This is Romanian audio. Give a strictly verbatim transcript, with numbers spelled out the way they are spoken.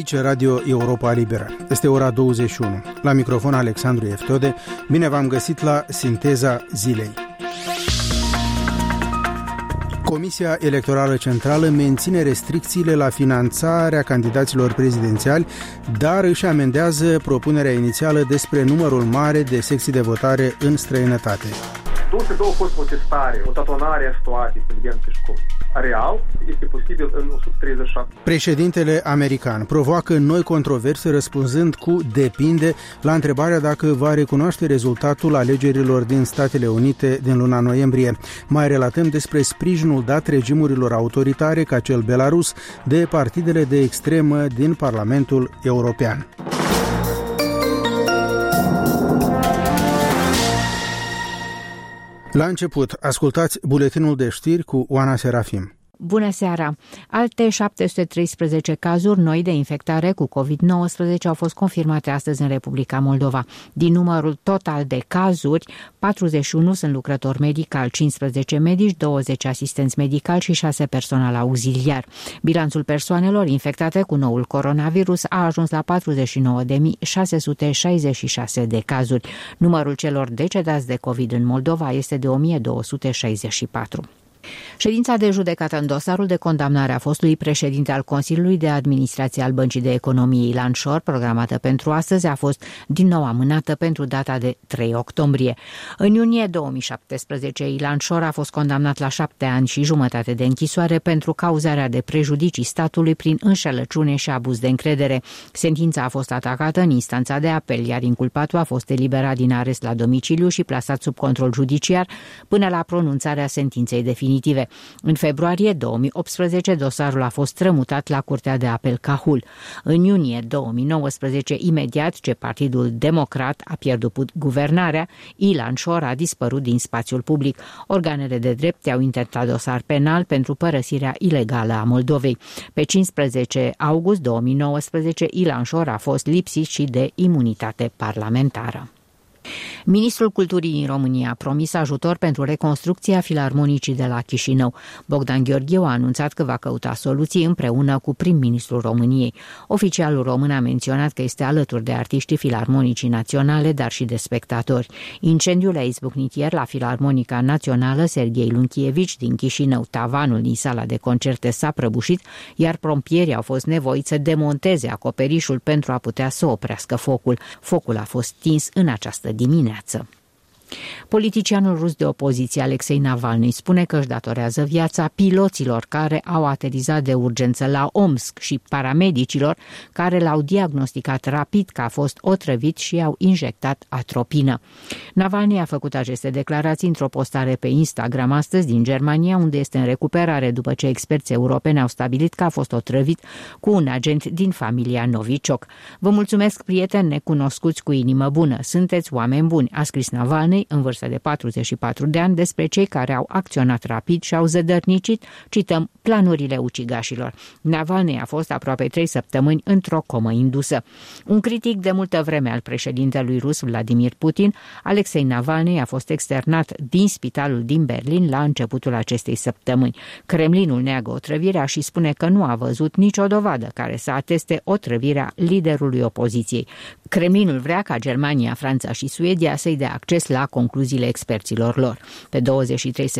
Aici Radio Europa Liberă. Este ora douăzeci și unu. La microfon Alexandru Eftode. Bine v-am găsit la Sinteza Zilei. Comisia Electorală Centrală menține restricțiile la finanțarea candidaților prezidențiali, dar își amendează propunerea inițială despre numărul mare de secții de votare în străinătate. două sute doi a fost o testare, o tatonare a situației, să vedem ce școli. Real, este posibil în o sută treizeci și șapte. Președintele american provoacă noi controverse răspunzând cu depinde la întrebarea dacă va recunoaște rezultatul alegerilor din Statele Unite din luna noiembrie. Mai relatăm despre sprijinul dat regimurilor autoritare ca cel Belarus de partidele de extremă din Parlamentul European. La început, ascultați buletinul de știri cu Oana Serafim. Bună seara! Alte șapte sute treisprezece cazuri noi de infectare cu covid nouăsprezece au fost confirmate astăzi în Republica Moldova. Din numărul total de cazuri, patruzeci și unu sunt lucrători medicali, cincisprezece medici, douăzeci asistenți medicali și șase personal auxiliar. Bilanțul persoanelor infectate cu noul coronavirus a ajuns la patruzeci și nouă de mii șase sute șaizeci și șase de cazuri. Numărul celor decedați de COVID în Moldova este de o mie două sute șaizeci și patru. Ședința de judecată în dosarul de condamnare a fostului președinte al Consiliului de Administrație al Băncii de Economie Ilan Șor, programată pentru astăzi, a fost din nou amânată pentru data de trei octombrie. În iunie două mii șaptesprezece, Ilan Șor a fost condamnat la șapte ani și jumătate de închisoare pentru cauzarea de prejudicii statului prin înșelăciune și abuz de încredere. Sentința a fost atacată în instanța de apel, iar inculpatul a fost eliberat din arest la domiciliu și plasat sub control judiciar până la pronunțarea sentinței definitive. În februarie două mii optsprezece, dosarul a fost strămutat la Curtea de Apel Cahul. În iunie două mii nouăsprezece, imediat ce Partidul Democrat a pierdut guvernarea, Ilan Șor a dispărut din spațiul public. Organele de drept au intentat dosar penal pentru părăsirea ilegală a Moldovei. Pe cincisprezece august două mii nouăsprezece, Ilan Șor a fost lipsit și de imunitate parlamentară. Ministrul Culturii din România a promis ajutor pentru reconstrucția filarmonicii de la Chișinău. Bogdan Gheorghiu a anunțat că va căuta soluții împreună cu prim-ministrul României. Oficialul român a menționat că este alături de artiștii filarmonicii naționale, dar și de spectatori. Incendiul a izbucnit ieri la Filarmonica Națională Serghei Lunchievici din Chișinău. Tavanul din sala de concerte s-a prăbușit, iar pompierii au fost nevoiți să demonteze acoperișul pentru a putea să oprească focul. Focul a fost stins în această dimineață. Politicianul rus de opoziție Alexei Navalny spune că își datorează viața piloților care au aterizat de urgență la Omsk și paramedicilor care l-au diagnosticat rapid că a fost otrăvit și i-au injectat atropină. Navalny a făcut aceste declarații într-o postare pe Instagram astăzi din Germania, unde este în recuperare după ce experții europeni au stabilit că a fost otrăvit cu un agent din familia Novichok. Vă mulțumesc, prieteni necunoscuți cu inimă bună, sunteți oameni buni, a scris Navalny în vârstă de patruzeci și patru de ani despre cei care au acționat rapid și au zădărnicit, cităm, planurile ucigașilor. Navalny a fost aproape trei săptămâni într-o comă indusă. Un critic de multă vreme al președintelui rus Vladimir Putin, Alexei Navalny a fost externat din spitalul din Berlin la începutul acestei săptămâni. Kremlinul neagă otrăvirea și spune că nu a văzut nicio dovadă care să ateste otrăvirea liderului opoziției. Kremlinul vrea ca Germania, Franța și Suedia să-i dea acces la concluziile experților lor. Pe douăzeci și trei